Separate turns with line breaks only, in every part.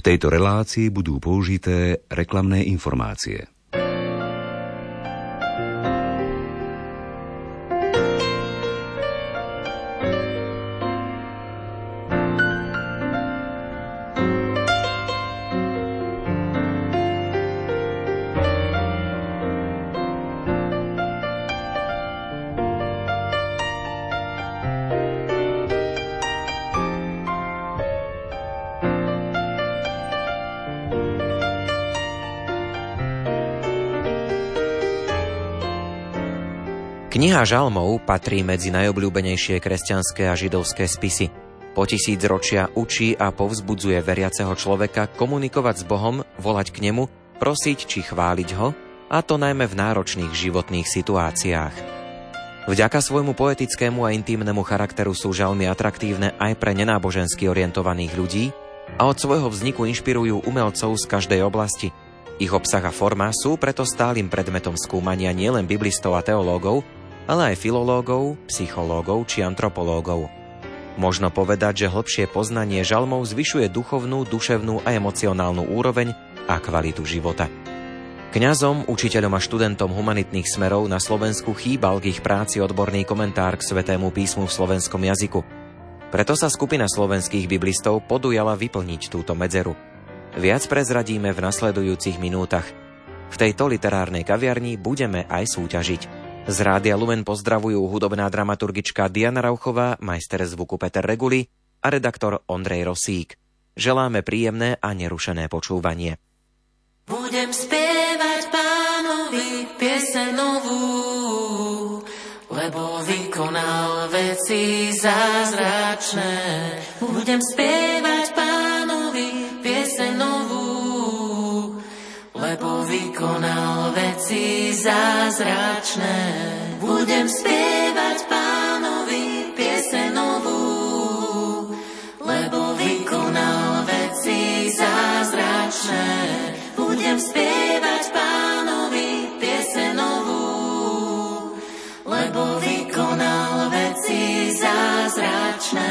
tejto relácii budú použité reklamné informácie.
Kniha Žalmov patrí medzi najobľúbenejšie kresťanské a židovské spisy. Po tisícročia učí a povzbudzuje veriaceho človeka komunikovať s Bohom, volať k nemu, prosiť či chváliť ho, a to najmä v náročných životných situáciách. Vďaka svojmu poetickému a intímnemu charakteru sú žalmy atraktívne aj pre nenábožensky orientovaných ľudí a od svojho vzniku inšpirujú umelcov z každej oblasti. Ich obsah a forma sú preto stálym predmetom skúmania nielen biblistov a teológov, ale aj filológov, psychológov či antropológov. Možno povedať, že hlbšie poznanie žalmov zvyšuje duchovnú, duševnú a emocionálnu úroveň a kvalitu života. Kňazom, učiteľom a študentom humanitných smerov na Slovensku chýbal k ich práci odborný komentár k Svätému písmu v slovenskom jazyku. Preto sa skupina slovenských biblistov podujala vyplniť túto medzeru. Viac prezradíme v nasledujúcich minútach. V tejto literárnej kaviarni budeme aj súťažiť. Z Rádia Lumen pozdravujú hudobná dramaturgička Diana Rauchová, majster zvuku Peter Reguli a redaktor Ondrej Rosík. Želáme príjemné a nerušené počúvanie.
Budem spievať Pánovi pieseň novú, lebo vykonal veci zázračné. Budem spievať Pánovi pieseň novú, lebo vykonal veci zázračné. Budem spievať Pánovi pieseň novú, lebo vykonal veci zázračné. Budem spievať Pánovi pieseň novú, lebo vykonal veci zázračné.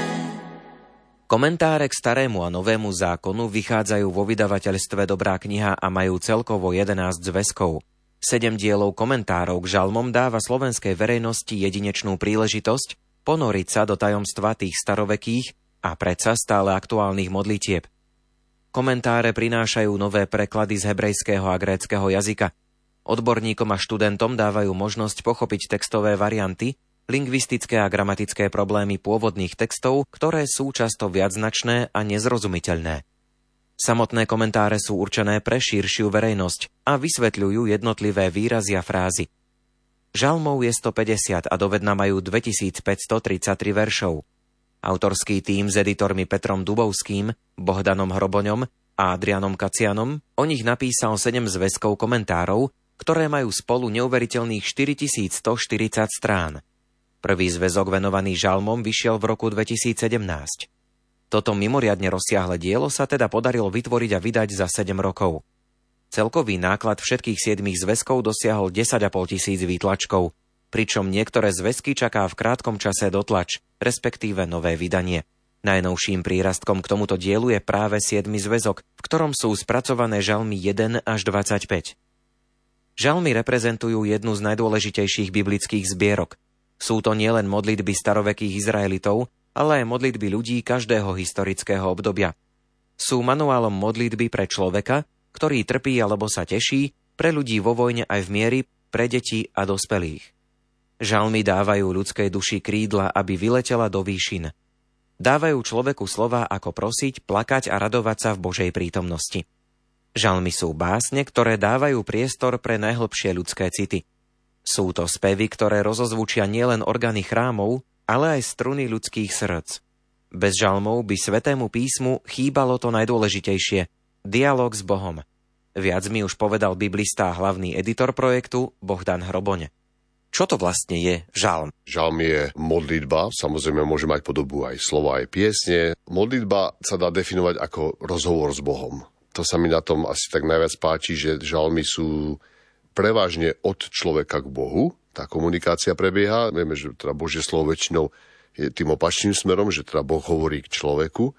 Komentáre k Starému a Novému zákonu vychádzajú vo vydavateľstve Dobrá kniha a majú celkovo 11 zväzkov. 7 dielov komentárov k žalmom dáva slovenskej verejnosti jedinečnú príležitosť ponoriť sa do tajomstva tých starovekých a predsa stále aktuálnych modlitieb. Komentáre prinášajú nové preklady z hebrejského a gréckeho jazyka. Odborníkom a študentom dávajú možnosť pochopiť textové varianty, lingvistické a gramatické problémy pôvodných textov, ktoré sú často viacznačné a nezrozumiteľné. Samotné komentáre sú určené pre širšiu verejnosť a vysvetľujú jednotlivé výrazy a frázy. Žalmov je 150 a dovedna majú 2533 veršov. Autorský tím s editormi Petrom Dubovským, Bohdanom Hroboňom a Adrianom Kacianom o nich napísal 7 zväzkov komentárov, ktoré majú spolu neuveriteľných 4140 strán. Prvý zväzok venovaný žalmom vyšiel v roku 2017. Toto mimoriadne rozsiahle dielo sa teda podarilo vytvoriť a vydať za 7 rokov. Celkový náklad všetkých 7 zväzkov dosiahol 10 500 výtlačkov, pričom niektoré zväzky čaká v krátkom čase dotlač, respektíve nové vydanie. Najnovším prírastkom k tomuto dielu je práve 7. zväzok, v ktorom sú spracované žalmy 1 až 25. Žalmy reprezentujú jednu z najdôležitejších biblických zbierok. Sú to nielen modlitby starovekých Izraelitov, ale aj modlitby ľudí každého historického obdobia. Sú manuálom modlitby pre človeka, ktorý trpí alebo sa teší, pre ľudí vo vojne aj v miery, pre deti a dospelých. Žalmy dávajú ľudskej duši krídla, aby vyletela do výšin. Dávajú človeku slová ako prosiť, plakať a radovať sa v Božej prítomnosti. Žalmy sú básne, ktoré dávajú priestor pre najhlbšie ľudské city. Sú to spevy, ktoré rozozvučia nielen orgány chrámov, ale aj struny ľudských srdc. Bez žalmov by Svätému písmu chýbalo to najdôležitejšie – dialóg s Bohom. Viac mi už povedal biblista a hlavný editor projektu Bohdan Hroboň. Čo to vlastne je žalm?
Žalm je modlitba, samozrejme môže mať podobu aj slova, aj piesne. Modlitba sa dá definovať ako rozhovor s Bohom. To sa mi na tom asi tak najviac páči, že žalmy sú prevažne od človeka k Bohu. Tá komunikácia prebieha. Vieme, že teda Božie slovo väčšinou je tým opačným smerom, že teda Boh hovorí k človeku.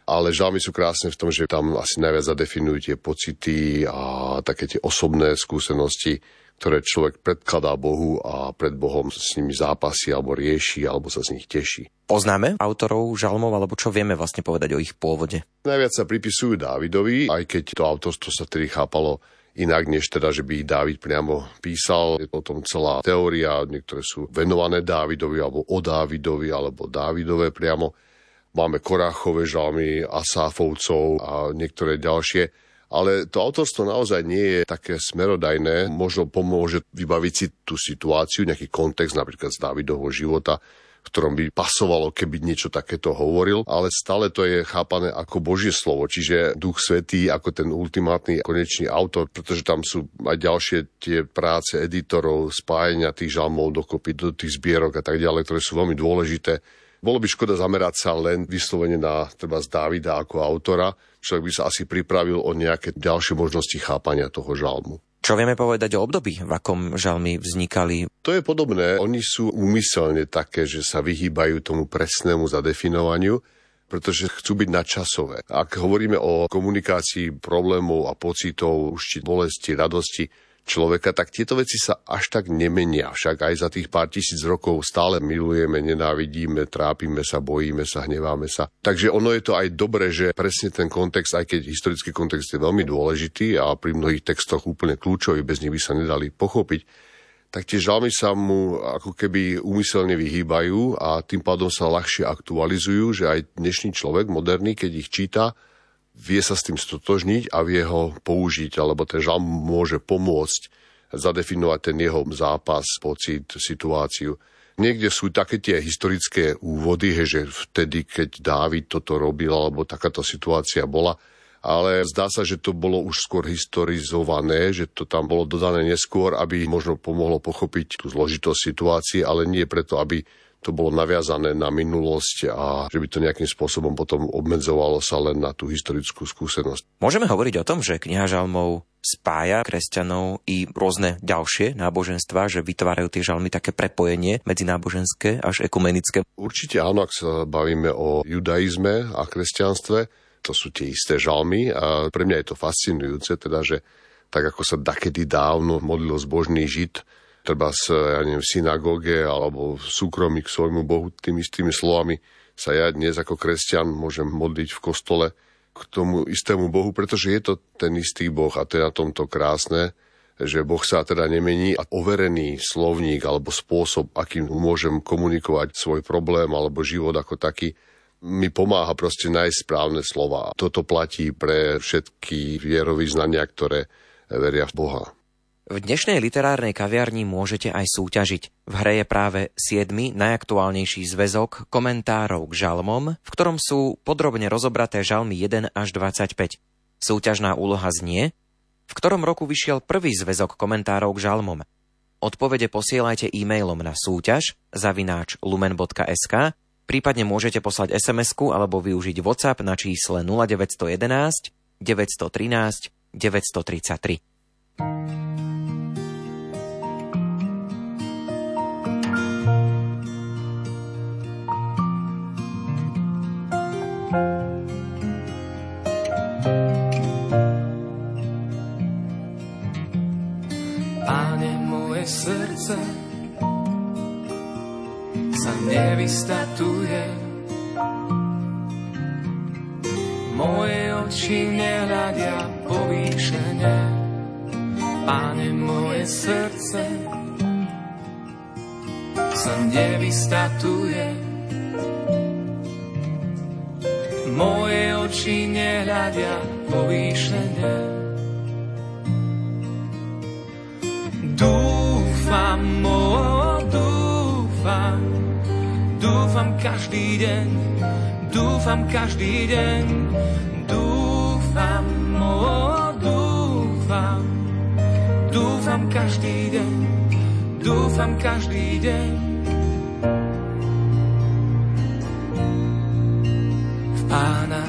Ale žalmy sú krásne v tom, že tam asi najviac zadefinujú tie pocity a také tie osobné skúsenosti, ktoré človek predkladá Bohu a pred Bohom s nimi zápasí alebo rieši, alebo sa z nich teší.
Poznáme autorov žalmov, alebo čo vieme vlastne povedať o ich pôvode?
Najviac sa pripisujú Dávidovi, aj keď to autorstvo sa tedy chápalo inak, než teda, že by ich Dávid priamo písal. Je o tom celá teória, niektoré sú venované Dávidovi, alebo o Dávidovi, alebo Dávidové priamo. Máme Koráchové žalmy, Asáfovcov a niektoré ďalšie. Ale to autorstvo naozaj nie je také smerodajné. Možno pomôže vybaviť si tú situáciu, nejaký kontext napríklad z Dávidovho života, v ktorom by pasovalo, keby niečo takéto hovoril, ale stále to je chápané ako Božie slovo, čiže Duch Svätý ako ten ultimátny konečný autor, pretože tam sú aj ďalšie tie práce editorov, spájania tých žalmov dokopy do tých zbierok a tak ďalej, ktoré sú veľmi dôležité. Bolo by škoda zamerať sa len vyslovene na treba z Dávida ako autora. Človek by sa asi pripravil o nejaké ďalšie možnosti chápania toho žalmu.
Čo vieme povedať o období, v akom žalmy vznikali?
To je podobné. Oni sú úmyselne také, že sa vyhýbajú tomu presnému zadefinovaniu, pretože chcú byť nadčasové. Ak hovoríme o komunikácii problémov a pocitov, už či bolesti, radosti človeka, tak tieto veci sa až tak nemenia. Však aj za tých pár tisíc rokov stále milujeme, nenávidíme, trápime sa, bojíme sa, hneváme sa. Takže ono je to aj dobre, že presne ten kontext, aj keď historický kontext je veľmi dôležitý a pri mnohých textoch úplne kľúčový, bez nich by sa nedali pochopiť, tak tie žalmy sa mu ako keby úmyselne vyhýbajú a tým pádom sa ľahšie aktualizujú, že aj dnešný človek, moderný, keď ich číta, vie sa s tým stotožniť a vie ho použiť, alebo ten žalm môže pomôcť zadefinovať ten jeho zápas, pocit, situáciu. Niekde sú také tie historické úvody, že vtedy, keď Dávid toto robil, alebo takáto situácia bola, ale zdá sa, že to bolo už skôr historizované, že to tam bolo dodané neskôr, aby možno pomohlo pochopiť tú zložitosť situácie, ale nie preto, aby to bolo naviazané na minulosť a že by to nejakým spôsobom potom obmedzovalo sa len na tú historickú skúsenosť.
Môžeme hovoriť o tom, že kniha žalmov spája kresťanov i rôzne ďalšie náboženstvá, že vytvárajú tie žalmy také prepojenie medzináboženské až ekumenické?
Určite áno, ak sa bavíme o judaizme a kresťanstve, to sú tie isté žalmy a pre mňa je to fascinujúce, teda, že tak ako sa dakedy dávno modlil zbožný Žid, treba v synagóge alebo v súkromí k svojmu Bohu tými istými slovami sa ja dnes ako kresťan môžem modliť v kostole k tomu istému Bohu, pretože je to ten istý Boh a to je na tomto krásne, že Boh sa teda nemení a overený slovník alebo spôsob, akým môžem komunikovať svoj problém alebo život ako taký, mi pomáha proste nájsť správne slova. Toto platí pre všetky vierovyznania, ktoré veria v Boha.
V dnešnej literárnej kaviarni môžete aj súťažiť. V hre je práve 7. najaktuálnejší zväzok komentárov k žalmom, v ktorom sú podrobne rozobraté žalmy 1 až 25. Súťažná úloha znie, v ktorom roku vyšiel prvý zväzok komentárov k žalmom. Odpovede posielajte e-mailom na súťaž@lumen.sk, prípadne môžete poslať SMS-ku alebo využiť WhatsApp na čísle 0911 913 933.
Páne, moje srdce sa nevystatuje, moje oči nehľadia povýšene. Páne, moje srdce sa nevystatuje, moje oči nehľadia povýšene. Dúfam každý deň, dúfam každý deň, dúfam každý deň, dúfam každý deň. V Pána.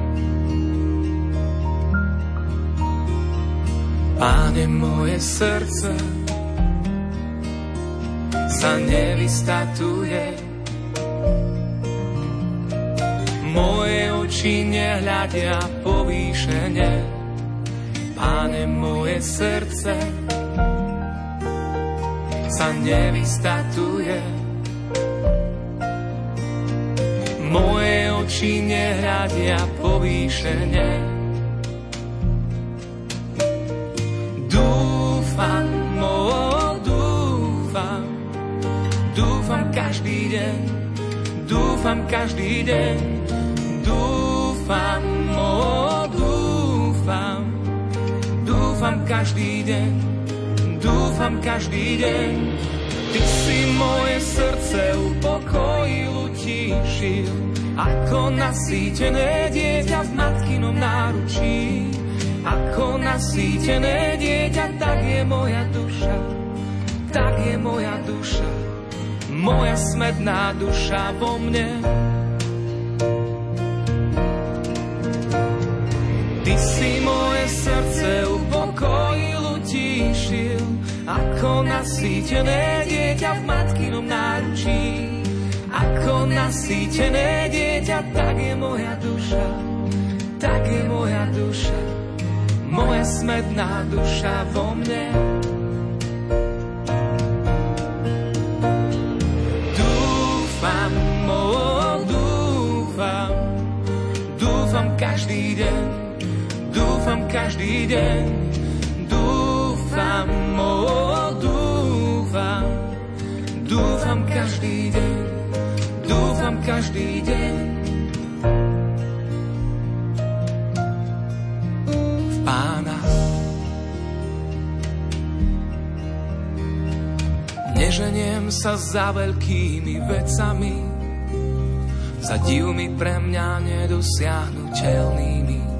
Páne, moje srdce sa nevystatuje, moje oči nehľadia povýšene. Páne, moje srdce sa nevystatuje. Moje oči nehľadia povýšene. Dúfam, dúfam každý deň, dúfam každý deň, dúfam, dúfam každý deň, dúfam každý deň. Ty si moje srdce upokojil, utíšil, ako nasýtené dieťa v matkinom náručí. Ako nasýtené dieťa, tak je moja duša, tak je moja duša, moja smedná duša vo mne. Ty si moje srdce upokojil, utíšil, ako nasýtené dieťa v matkinom náručí. Ako nasýtené dieťa, tak je moja duša, tak je moja duša, moja smedná duša vo mne. Dúfam, dúfam každý deň, dúfam každý deň, dúfam, dúfam každý deň, dúfam každý deň. V Pána. Neženiem sa za veľkými vecami, za divmi pre mňa nedosiahnuteľnými.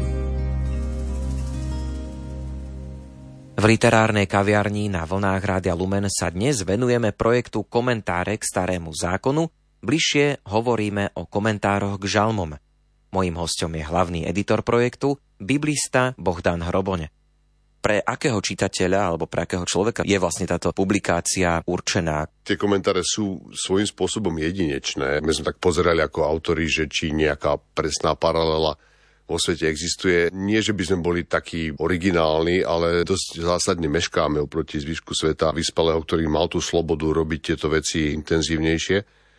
V literárnej kaviarni na vlnách Rádia Lumen sa dnes venujeme projektu Komentáre k Starému zákonu. Bližšie hovoríme o komentároch k žalmom. Mojím hosťom je hlavný editor projektu, biblista Bohdan Hroboň. Pre akého čitateľa alebo pre akého človeka je vlastne táto publikácia určená?
Tie komentáre sú svojím spôsobom jedinečné. My sme tak pozerali ako autori, že či nejaká presná paralela vo svete existuje. Nie, že by sme boli takí originálni, ale dosť zásadne meškáme oproti zvyšku sveta vyspelého, ktorý mal tú slobodu robiť tieto veci intenzívnejšie.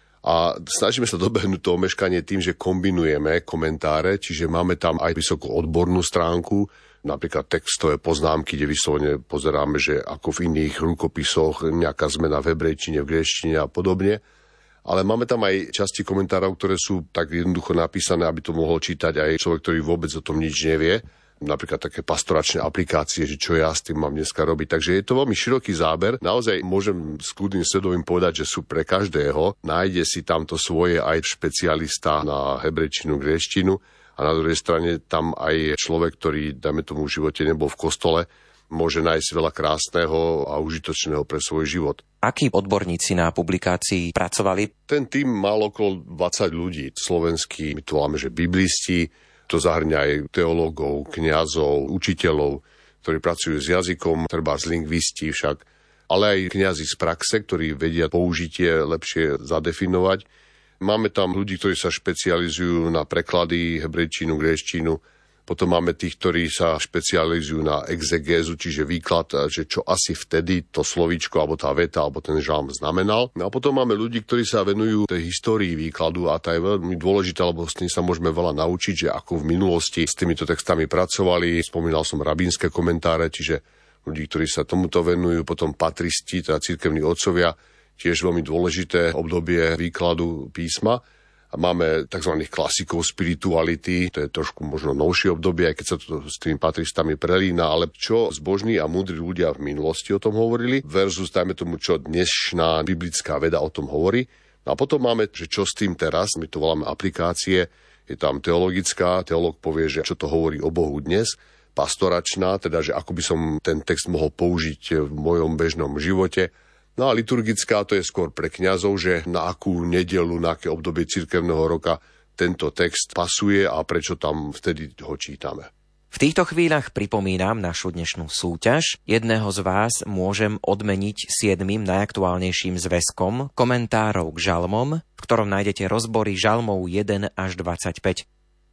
A snažíme sa dobehnúť to omeškanie tým, že kombinujeme komentáre, čiže máme tam aj vysokú odbornú stránku, napríklad textové poznámky, kde vyslovene pozeráme, že ako v iných rukopisoch nejaká zmena v hebrejčine, v gréčtine a podobne. Ale máme tam aj časti komentárov, ktoré sú tak jednoducho napísané, aby to mohol čítať aj človek, ktorý vôbec o tom nič nevie. Napríklad také pastoračné aplikácie, že čo ja s tým mám dneska robiť. Takže je to veľmi široký záber. Naozaj môžem s kľudným svedomím povedať, že sú pre každého. Nájde si tamto svoje aj špecialista na hebrejčinu, gréčtinu. A na druhej strane tam aj človek, ktorý, dajme tomu, v živote nebol v kostole, môže nájsť veľa krásneho a užitočného pre svoj život.
Akí odborníci na publikácii pracovali?
Ten tím mal okolo 20 ľudí. Slovenskí, my to voláme, že biblisti, to zahrňa aj teológov, kňazov, učiteľov, ktorí pracujú s jazykom, treba z lingvisti však, ale aj kňazi z praxe, ktorí vedia použitie lepšie zadefinovať. Máme tam ľudí, ktorí sa špecializujú na preklady, hebrejčinu, gréčtinu. Potom máme tých, ktorí sa špecializujú na exegézu, čiže výklad, že čo asi vtedy to slovíčko, alebo tá veta, alebo ten žalm znamenal. No a potom máme ľudí, ktorí sa venujú tej histórii výkladu a tá je veľmi dôležitá, lebo s tým sa môžeme veľa naučiť, že ako v minulosti s týmito textami pracovali. Spomínal som rabínske komentáre, čiže ľudí, ktorí sa tomuto venujú, potom patristi, teda cirkevní otcovia, tiež veľmi dôležité obdobie výkladu písma. A máme tzv. Klasikov spirituality, to je trošku možno novšie obdobie, aj keď sa to s tými patristami prelína, ale čo zbožní a múdri ľudia v minulosti o tom hovorili, versus, dajme tomu, čo dnešná biblická veda o tom hovorí. A potom máme, že čo s tým teraz, my to voláme aplikácie, je tam teologická, teológ povie, že čo to hovorí o Bohu dnes, pastoračná, teda, že ako by som ten text mohol použiť v mojom bežnom živote. No a liturgická, to je skôr pre kňazov, že na akú nedeľu, na aké obdobie cirkevného roka tento text pasuje a prečo tam vtedy ho čítame.
V týchto chvíľach pripomínam našu dnešnú súťaž. Jedného z vás môžem odmeniť 7. najaktuálnejším zväzkom komentárov k žalmom, v ktorom nájdete rozbory žalmov 1 až 25.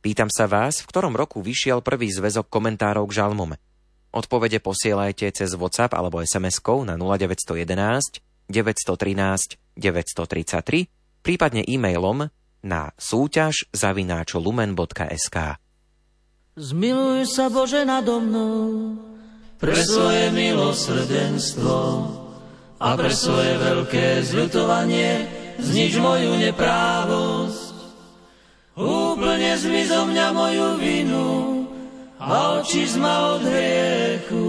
Pýtam sa vás, v ktorom roku vyšiel prvý zväzok komentárov k žalmom. Odpovede posielajte cez WhatsApp alebo SMS-kou na 0911 913 933, prípadne e-mailom na súťaž@lumen.sk.
Zmiluj sa, Bože, nado mnou
pre svoje milosrdenstvo a pre svoje veľké zľutovanie znič moju neprávosť. Úplne zmiz zo mňa moju vinu a očíš ma od hriechu.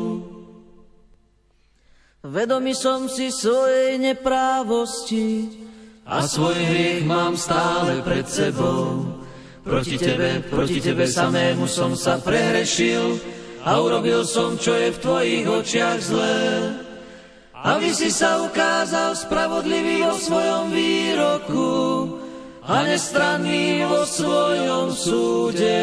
Vedomý som si svojej neprávosti
a svoj hriech mám stále pred sebou. Proti tebe samému som sa prehrešil a urobil som, čo je v tvojich očiach zlé. Aby si sa ukázal spravodlivý vo svojom výroku a nestranný vo svojom súde.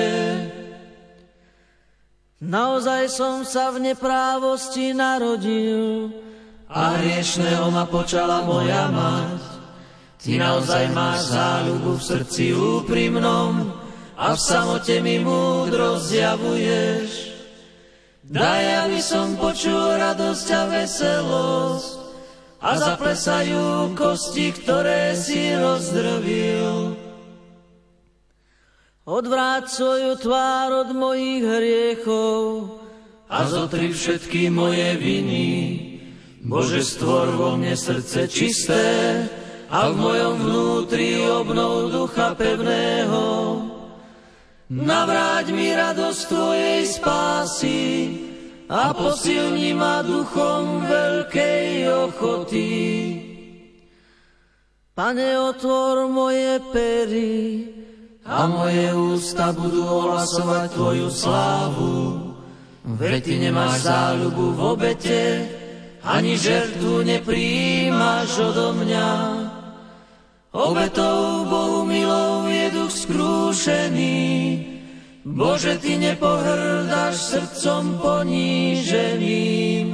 Naozaj som sa v neprávosti narodil
a hriešného ma počala moja mať. Ty naozaj máš záľubu v srdci úprimnom a v samote mi múdro zjavuješ. Daj, aby som počul radosť a veselosť a zaplesajú kosti, ktoré si rozdrvil.
Odvráť svoju tvár od mojich hriechov
a zotri všetky moje viny. Bože, stvor vo mne srdce čisté a v mojom vnútri obnov ducha pevného. Navráť mi radosť tvojej spásy a posilni ma duchom veľkej ochoty.
Pane, otvor moje pery
a moje ústa budú ohlasovať tvoju slávu. Veď ty nemáš záľubu v obete, ani žertvu neprijímaš odo mňa. Obetou Bohu milou je duch skrúšený. Bože, ty nepohrdáš srdcom poníženým.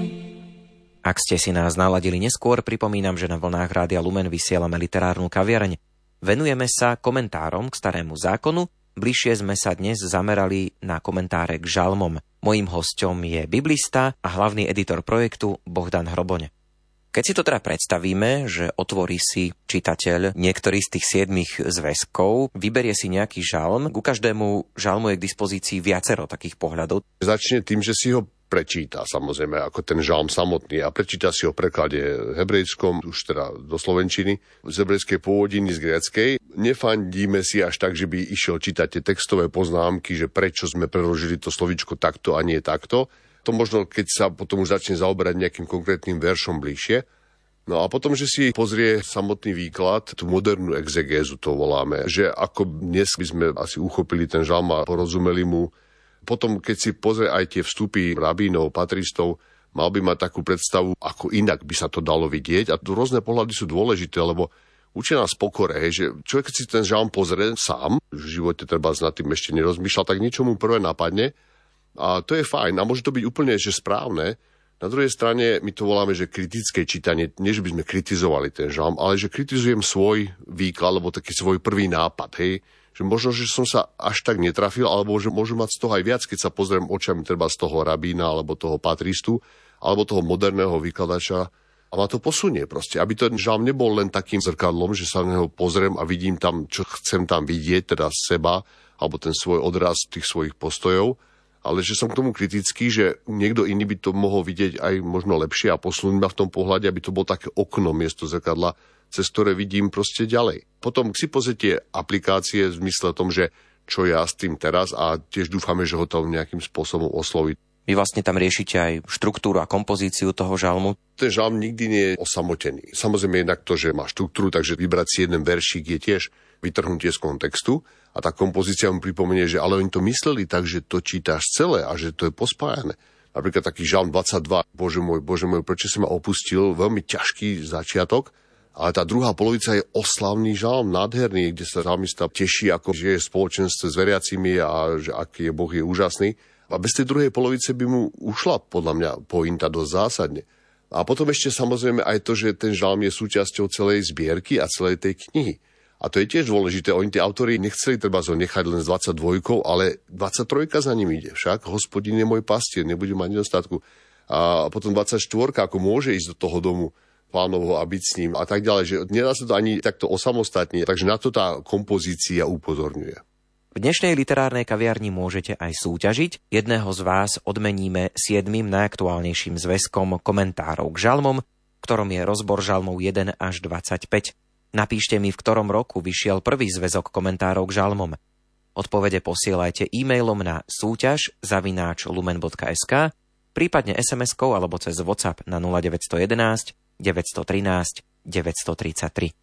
Ak ste si nás naladili neskôr, pripomínam, že na vlnách Rádia Lumen vysielame literárnu kaviareň. Venujeme sa komentárom k Starému zákonu. Bližšie sme sa dnes zamerali na komentáre k žalmom. Mojím hosťom je biblista a hlavný editor projektu Bohdan Hroboň. Keď si to teda predstavíme, že otvorí si čitateľ niektorý z tých 7 zväzkov, vyberie si nejaký žalm, ku každému žalmu je k dispozícii viacero takých pohľadov.
Začne tým, že si ho prečíta, samozrejme, ako ten žalm samotný, a prečíta si ho v preklade hebrejskom, už teda do slovenčiny, z hebrejskej pôvodiny, z gréckej. Nefandíme si až tak, že by išiel čítať tie textové poznámky, že prečo sme preložili to slovíčko takto a nie takto. To možno, keď sa potom už začne zaoberať nejakým konkrétnym veršom bližšie. No a potom, že si pozrie samotný výklad, tú modernú exegézu to voláme, že ako dnes by sme asi uchopili ten žalm a porozumeli mu. Potom, keď si pozrie aj tie vstupy rabínov, patristov, mal by mať takú predstavu, ako inak by sa to dalo vidieť. A rôzne pohľady sú dôležité, lebo učia nás pokore, že človek, keď si ten žalm pozrie sám, v živote treba nad tým ešte nerozmýšľal, tak niečo mu prvé napadne. A to je fajn. A môže to byť úplne že správne. Na druhej strane my to voláme, že kritické čítanie. Nie, že by sme kritizovali ten žalm, ale že kritizujem svoj výklad, alebo taký svoj prvý nápad, hej. Že možno, že som sa až tak netrafil, alebo že môžem mať z toho aj viac, keď sa pozriem očami treba z toho rabína, alebo toho patristu, alebo toho moderného vykladača. A ma to posunie proste, aby ten žalm nebol len takým zrkadlom, že sa na neho pozriem a vidím tam, čo chcem tam vidieť, teda seba, alebo ten svoj odraz tých svojich postojov, ale že som k tomu kritický, že niekto iný by to mohol vidieť aj možno lepšie a posunúť ma v tom pohľade, aby to bolo také okno miesto zrkadla, cez ktoré vidím proste ďalej. Potom si pozrite aplikácie v zmysle tom, že čo ja s tým teraz, a tiež dúfame, že ho to nejakým spôsobom osloví.
Vy vlastne tam riešite aj štruktúru a kompozíciu toho žalmu.
Ten žalm nikdy nie je osamotený. Samozrejme jednak to, že má štruktúru, takže vybrať si jeden veršík je tiež vytrhnutie z kontextu a tá kompozícia mu pripomenie, že ale oni to mysleli tak, že to čítaš celé a že to je pospájané. Napríklad taký žalm 22, Bože môj, prečo si ma opustil, veľmi ťažký začiatok, ale tá druhá polovica je oslavný žalm, nádherný, kde sa žalmista teší, ako že je v spoločenstve s veriacimi a že aký je Boh je úžasný. A bez tej druhej polovice by mu ušla, podľa mňa, pointa dosť zásadne. A potom ešte samozrejme aj to, že ten žalm je súčasťou celej zbierky a celej tej knihy. A to je tiež dôležité. Oni, tí autori, nechceli treba nechať len z 22, ale 23 za ním ide. Však Hospodin je môj pastier, nebudem mať nedostatku. A potom 24, ako môže ísť do toho domu Pánovho a byť s ním a tak ďalej. Že nedá sa to ani takto osamostatne. Takže na to tá kompozícia upozorňuje.
V dnešnej literárnej kaviarni môžete aj súťažiť. Jedného z vás odmeníme 7. najaktuálnejším zväzkom komentárov k žalmom, v ktorom je rozbor žalmov 1 až 25. Napíšte mi, v ktorom roku vyšiel prvý zväzok komentárov k žalmom. Odpovede posielajte e-mailom na súťaž@lumen.sk, prípadne SMS-kou alebo cez WhatsApp na 0911 913 933.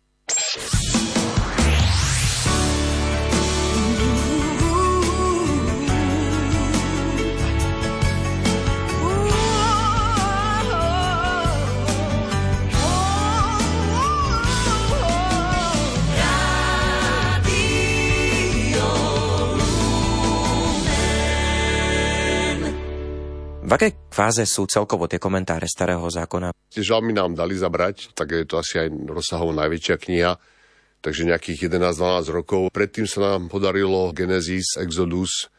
V akej fáze sú celkovo tie komentáre Starého zákona?
Tie žalmy nám dali zabrať, tak je to asi aj rozsahovo najväčšia kniha, takže nejakých 11-12 rokov. Predtým sa nám podarilo Genesis, Exodus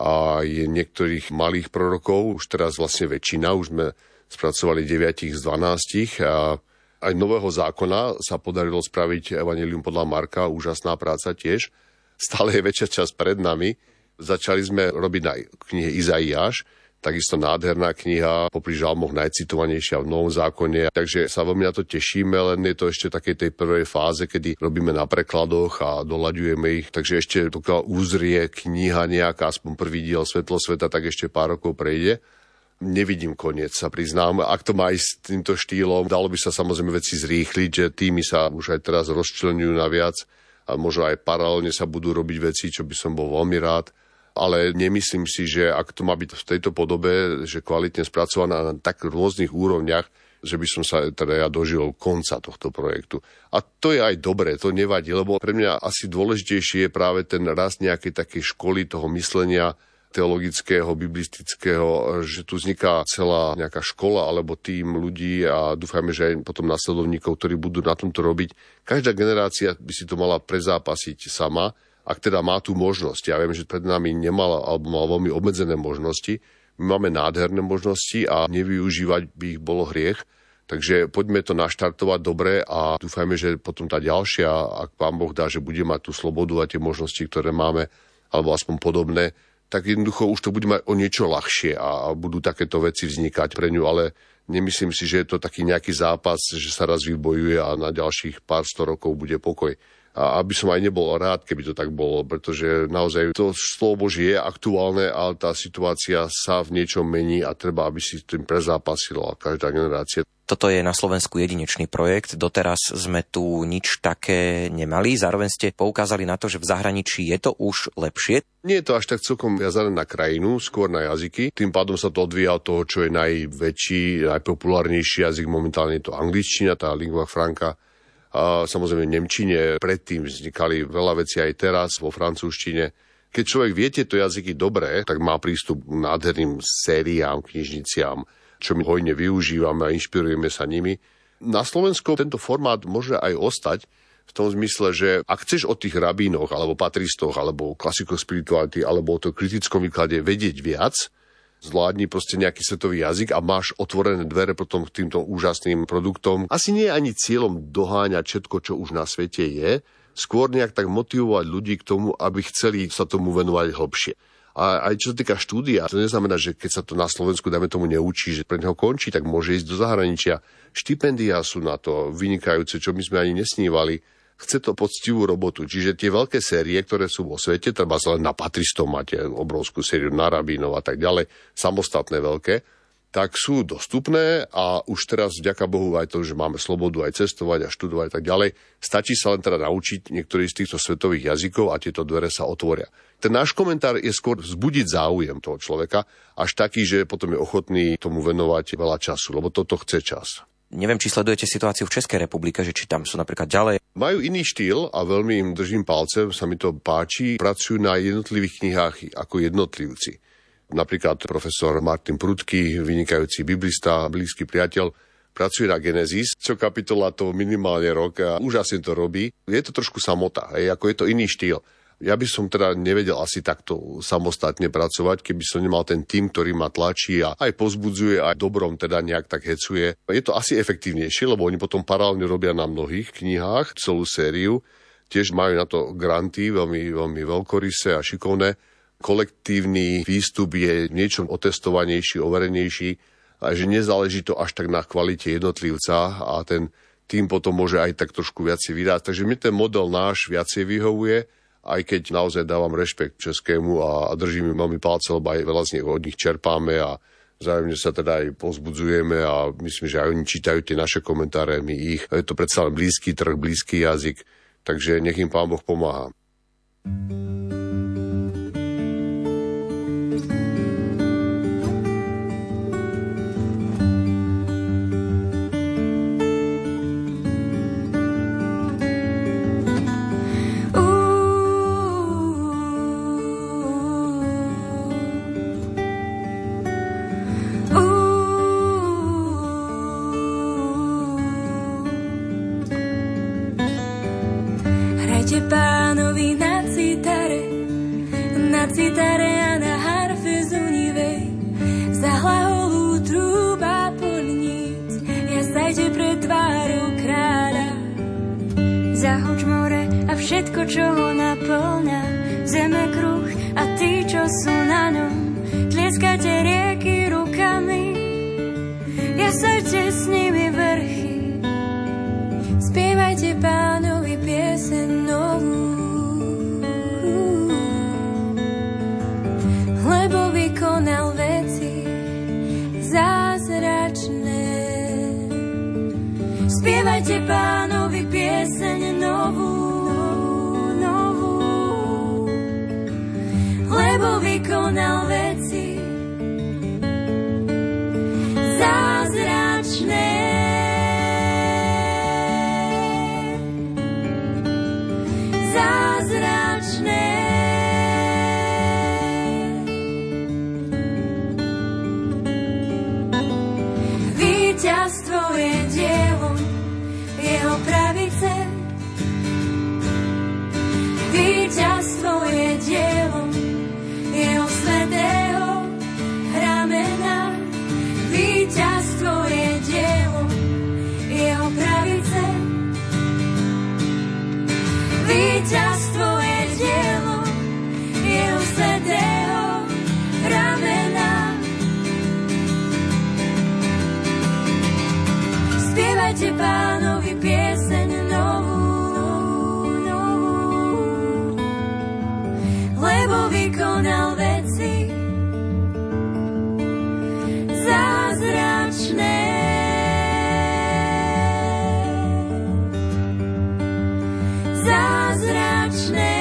a je niektorých malých prorokov, už teraz vlastne väčšina, už sme spracovali 9 z 12 a aj Nového zákona sa podarilo spraviť Evangelium podľa Marka, úžasná práca tiež. Stále je väčšia časť pred nami. Začali sme robiť na knihe Izaiáš, takisto nádherná kniha, popri žalmoch najcitovanejšia v Novom zákone. Takže sa veľmi na to tešíme, len je to ešte takej tej prvej fáze, kedy robíme na prekladoch a doľaďujeme ich. Takže ešte pokiaľ uzrie kniha nejaká, aspoň prvý diel Svetlo sveta, tak ešte pár rokov prejde. Nevidím koniec, sa priznám. Ak to má ísť s týmto štýlom, dalo by sa samozrejme veci zrýchliť, že týmy sa už aj teraz rozčleňujú na viac a možno aj paralelne sa budú robiť veci, čo by som bol veľmi rád. Ale nemyslím si, že ak to má byť v tejto podobe, že kvalitne spracovaná na tak rôznych úrovniach, že by som sa teda ja dožil konca tohto projektu. A to je aj dobré, to nevadí, lebo pre mňa asi dôležitejšie je práve ten rast nejakej takej školy toho myslenia teologického, biblistického, že tu vzniká celá nejaká škola alebo tím ľudí a dúfajme, že aj potom následovníkov, ktorí budú na tomto robiť. Každá generácia by si to mala prezápasiť sama, ak teda má tú možnosť. Ja viem, že pred nami nemala alebo mala veľmi obmedzené možnosti. My máme nádherné možnosti a nevyužívať by ich bolo hriech. Takže poďme to naštartovať dobre a dúfajme, že potom tá ďalšia, ak Pán Boh dá, že bude mať tú slobodu a tie možnosti, ktoré máme, alebo aspoň podobné, tak jednoducho už to bude mať o niečo ľahšie a budú takéto veci vznikať pre ňu, ale nemyslím si, že je to taký nejaký zápas, že sa raz vybojuje a na ďalších pár 100 rokov bude pokoj. A aby som aj nebol rád, keby to tak bolo, pretože naozaj to slovo Božie je aktuálne, ale tá situácia sa v niečom mení a treba, aby si tým prezápasila každá generácia.
Toto je na Slovensku jedinečný projekt. Doteraz sme tu nič také nemali. Zároveň ste poukázali na to, že v zahraničí je to už lepšie.
Nie je to až tak celkom viazané na krajinu, skôr na jazyky. Tým pádom sa to odvíja od toho, čo je najväčší, najpopulárnejší jazyk. Momentálne je to angličtina, tá lingua franca. A samozrejme v nemčine. Predtým vznikali veľa vecí aj teraz vo francúzštine. Keď človek vie tieto jazyky dobre, tak má prístup k nádherným sériám, knižniciam, čo my hojne využívame a inšpirujeme sa nimi. Na Slovensku tento formát môže aj ostať v tom zmysle, že ak chceš o tých rabínoch, alebo patristoch, alebo klasikoch spirituality, alebo o to kritickom výklade vedieť viac, zvládni proste nejaký svetový jazyk a máš otvorené dvere potom k týmto úžasným produktom. Asi nie je ani cieľom doháňať všetko, čo už na svete je, skôr nejak tak motivovať ľudí k tomu, aby chceli sa tomu venovať hlbšie. A aj čo sa týka štúdia, to neznamená, že keď sa to na Slovensku, dajme tomu, neučí, že pre neho končí, tak môže ísť do zahraničia. Štipendia sú na to vynikajúce, čo my sme ani nesnívali. Chce to poctivú robotu. Čiže tie veľké série, ktoré sú vo svete, treba len na patristov máte obrovskú sériu, na rabínov a tak ďalej, samostatné veľké, tak sú dostupné a už teraz vďaka Bohu aj to, že máme slobodu aj cestovať a študovať a tak ďalej. Stačí sa len teda naučiť niektorý z týchto svetových jazykov a tieto dvere sa otvoria. Ten náš komentár je skôr vzbudiť záujem toho človeka, až taký, že potom je ochotný tomu venovať veľa času, lebo toto chce čas.
Neviem, či sledujete situáciu v Českej republike, že či tam sú napríklad ďalej.
Majú iný štýl a veľmi im držím palce, sa mi to páči. Pracujú na jednotlivých knihách ako jednotlivci. Napríklad profesor Martin Prudký, vynikajúci biblista, blízky priateľ, pracuje na Genesis, čo kapitola to minimálne rok a úžasne to robí. Je to trošku samota, ako je to iný štýl. Ja by som teda nevedel asi takto samostatne pracovať, keby som nemal ten tím, ktorý ma tlačí a aj povzbudzuje, aj dobrom teda nejak tak hecuje. Je to asi efektívnejšie, lebo oni potom paralelne robia na mnohých knihách celú sériu. Tiež majú na to granty, veľmi, veľmi veľkorysé a šikovné. Kolektívny výstup je v niečom otestovanejší, overenejší a že nezáleží to až tak na kvalite jednotlivca a ten tím potom môže aj tak trošku viacej vydať. Takže mi ten model náš viacej vyhovuje, aj keď naozaj dávam rešpekt českému a držím im veľmi palce, lebo aj veľa z nich od nich čerpáme a vzájomne sa teda aj povzbudzujeme a myslím, že aj oni čítajú tie naše komentáre, my ich. Je to predsa len blízky trh, blízky jazyk, takže nech im Pán Boh pomáha.
Pánovi na citare a na harfe zunivej, za hlaholú trúba podníc, jasajte pred tvárou kráľa. Zahoď more a všetko, čo ho naplňa, zeme kruh a tí, čo sú na ňom, tlieskajte rieky rukami, jasajte s nimi vrchy, spievajte Pánovi pieseň novú. Lebo vykonal veci zázračné. Spievajte Pánovi pieseň novú, novú. Lebo vykonal veci zázračné. Zázračné. Víťazstvo je dielom jeho pravice. Víťazstvo je dielom jeho svätého ramena. Víťazstvo je dielom jeho pravice. Víťazstvo je dielom jeho svätého ramena. Spievajte Pánovi pieseň novú, novú, lebo vykonal veci zázračné. Zázračné.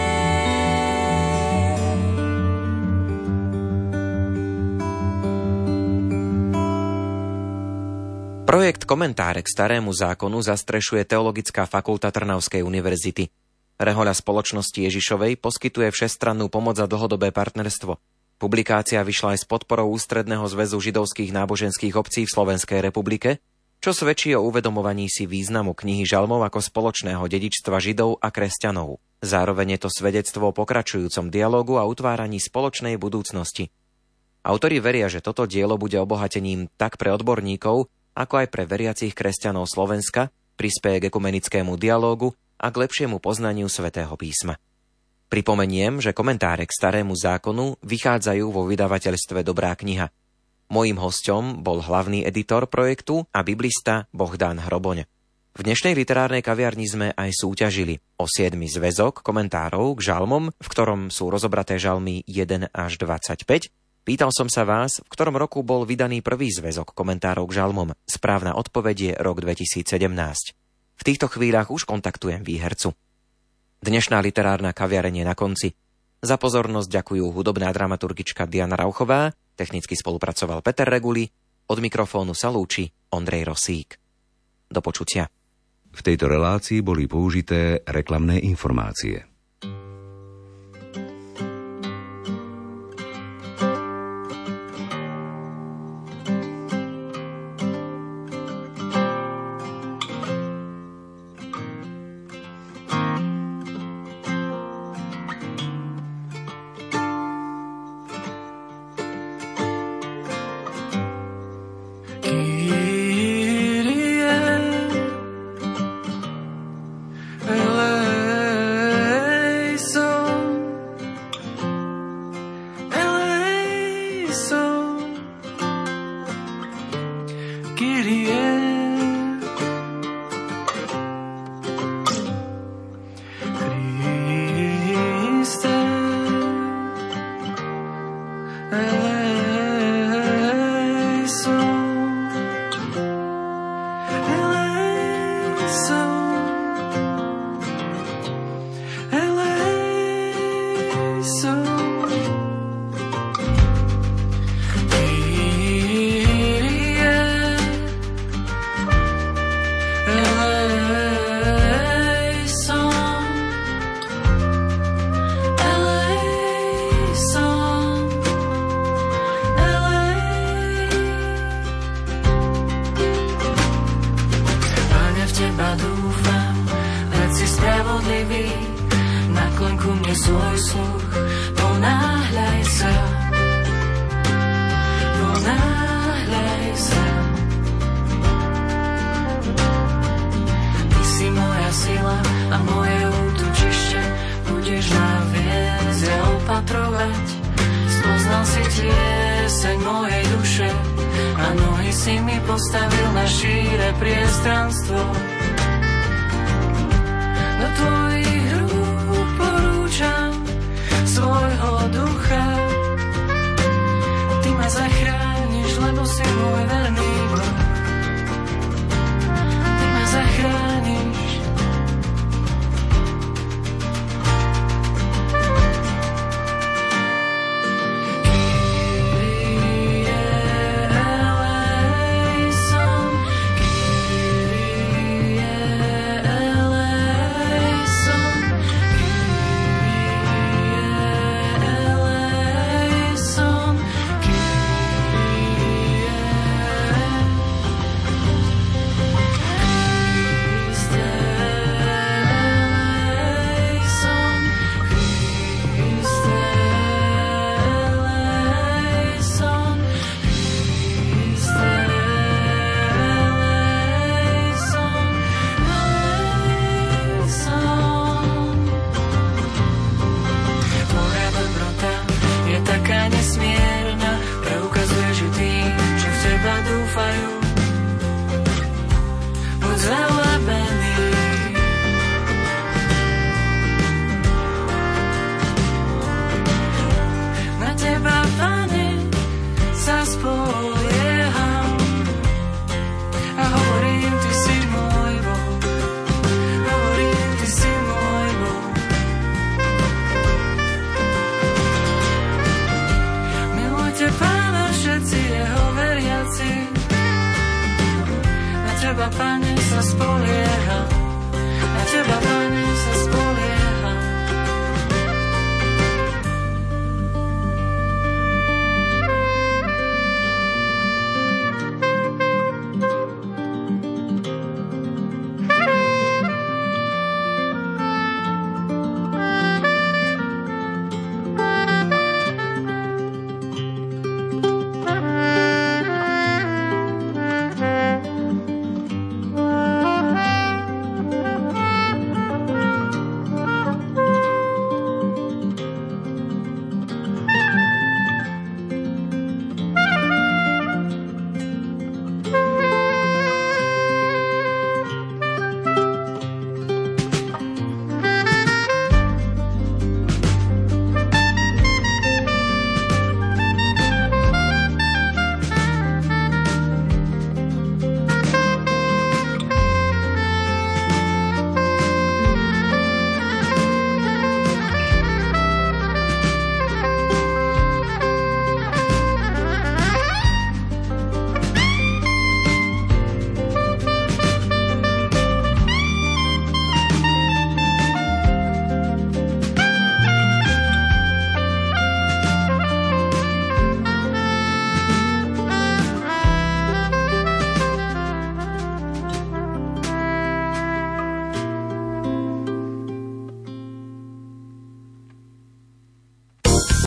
Projekt Komentáre k starému zákonu zastrešuje Teologická fakulta Trnavskej univerzity. Rehoľa Spoločnosti Ježišovej poskytuje všestrannú pomoc a dlhodobé partnerstvo. Publikácia vyšla aj s podporou Ústredného zväzu židovských náboženských obcí v Slovenskej republike, čo svedčí o uvedomovaní si významu knihy Žalmov ako spoločného dedičstva Židov a kresťanov. Zároveň je to svedectvo o pokračujúcom dialógu a utváraní spoločnej budúcnosti. Autori veria, že toto dielo bude obohatením tak pre odborníkov, ako aj pre veriacich kresťanov Slovenska, prispeje k ekumenickému dialógu a k lepšiemu poznaniu Svätého písma. Pripomeniem, že komentáre k starému zákonu vychádzajú vo vydavateľstve Dobrá kniha. Mojím hosťom bol hlavný editor projektu a biblista Bohdan Hroboň. V dnešnej literárnej kaviarni sme aj súťažili o 7. zväzok komentárov k žalmom, v ktorom sú rozobraté žalmy 1 až 25. Pýtal som sa vás, v ktorom roku bol vydaný prvý zväzok komentárov k žalmom. Správna odpoveď je rok 2017. V týchto chvíľach už kontaktujem výhercu. Dnešná literárna kaviareň je na konci. Za pozornosť ďakujú hudobná dramaturgička Diana Rauchová, technicky spolupracoval Peter Reguli, od mikrofónu sa lúči Ondrej Rosík. Do počutia.
V tejto relácii boli použité reklamné informácie.
eleison, Kyrie. Pane, sa spolieham.